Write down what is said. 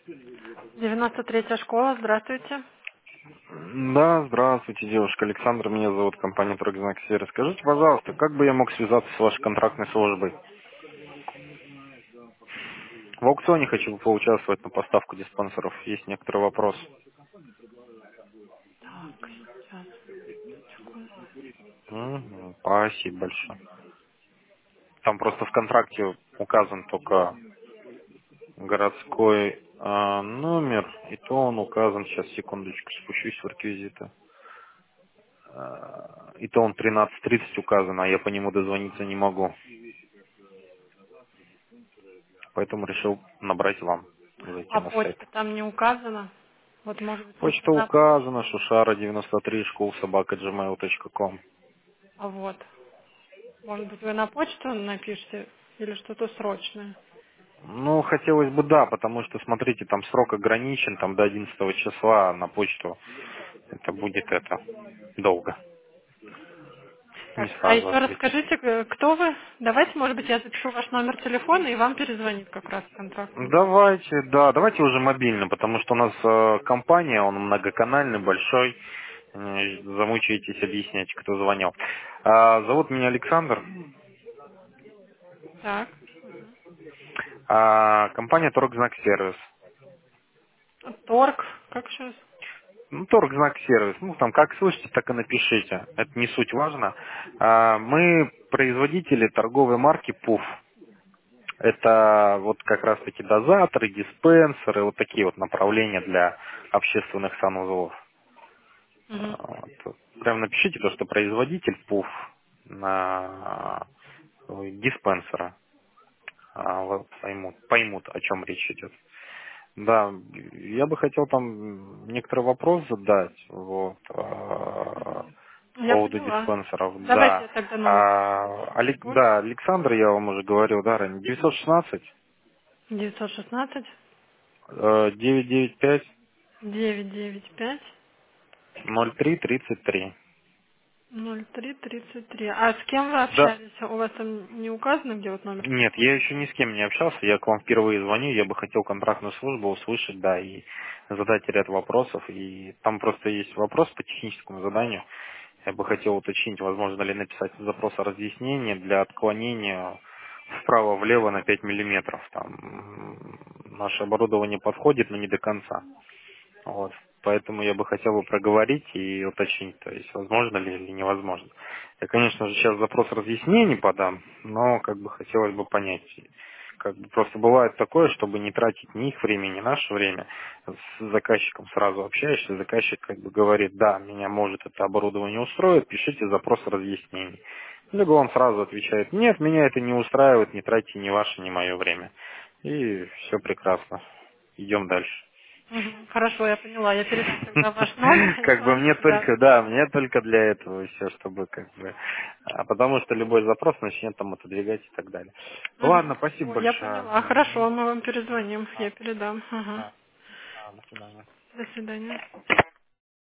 93-я школа, здравствуйте. Да, здравствуйте, девушка. Александр, меня зовут, компания «Торгзнак Сервис». Скажите, пожалуйста, как бы я мог связаться с вашей контрактной службой? В аукционе хочу поучаствовать на поставку диспенсеров. Есть некоторый вопрос. Так, сейчас, секунду. Спасибо большое. Там просто в контракте указан только городской номер, и то он указан, сейчас, секундочку, спущусь в реквизиты. И то он 13:30 указан, а я по нему дозвониться не могу. Поэтому решил набрать вам, зайти А на сайт. почта там не указана? Вот, может быть, если Почта на почту. указана, шушара93, школсобака@gmail.com. А вот, может быть, вы на почту напишите или что-то срочное? Ну, хотелось бы, да, потому что, смотрите, там срок ограничен, там до 11 числа, а на почту это будет долго. Не Так, а сразу еще раз ответить. скажите, кто вы? Давайте, может быть, я запишу ваш номер телефона, и вам перезвонит как раз контрактный менеджер. Давайте, да, давайте уже мобильно, потому что у нас компания, он многоканальный, большой. Замучаетесь объяснять, кто звонил. Зовут меня Александр. Так. Компания «Торгзнак Сервис». Торг, как сейчас? Ну, торгзнак сервис. Ну, там как слышите, так и напишите. Это не суть важно. Мы производители торговой марки ПУФ. Это вот как раз таки дозаторы, диспенсеры, вот такие вот направления для общественных санузлов. Угу. Вот. Прям напишите то, что производитель ПУФ на диспенсера. Вот поймут, о чем речь идет. Да, я бы хотел там некоторый вопрос задать, вот, по Я поводу поняла. диспенсеров, Давайте да. я тогда номер телефона. Да, Александр, я вам уже говорил, да, ранее, 916 916 995 995 0333. 0333. А с кем вы Да, общались? У вас там не указано, где вот номер нет, телефона? я еще ни с кем не общался, я к вам впервые звоню, я бы хотел контрактную службу услышать, да, и задать ряд вопросов, и там просто есть вопрос по техническому заданию. Я бы хотел уточнить, возможно ли написать запрос о разъяснении для отклонения вправо-влево на 5 миллиметров. Там наше оборудование подходит, но не до конца. Вот. Поэтому я бы хотел бы проговорить и уточнить, то есть возможно ли или невозможно. Я, конечно же, сейчас запрос разъяснений подам, но как бы хотелось бы понять. Как бы просто бывает такое, чтобы не тратить ни их время, ни наше время. С заказчиком сразу общаешься, заказчик как бы говорит, да, меня может это оборудование устроит, пишите запрос разъяснений. Либо он сразу отвечает, нет, меня это не устраивает, не тратьте ни ваше, ни мое время. И все прекрасно. Идем дальше. Мгм. Хорошо, я поняла. Я передам тогда ваш номер и Как бы вам, мне да. только, да, мне только для этого все, чтобы как бы, потому что любой запрос начнет там отодвигать и так далее. Ладно, Мгм. спасибо Ой, я большое. поняла. Хорошо, мы вам перезвоним. Я передам. Ага. До свидания. До свидания.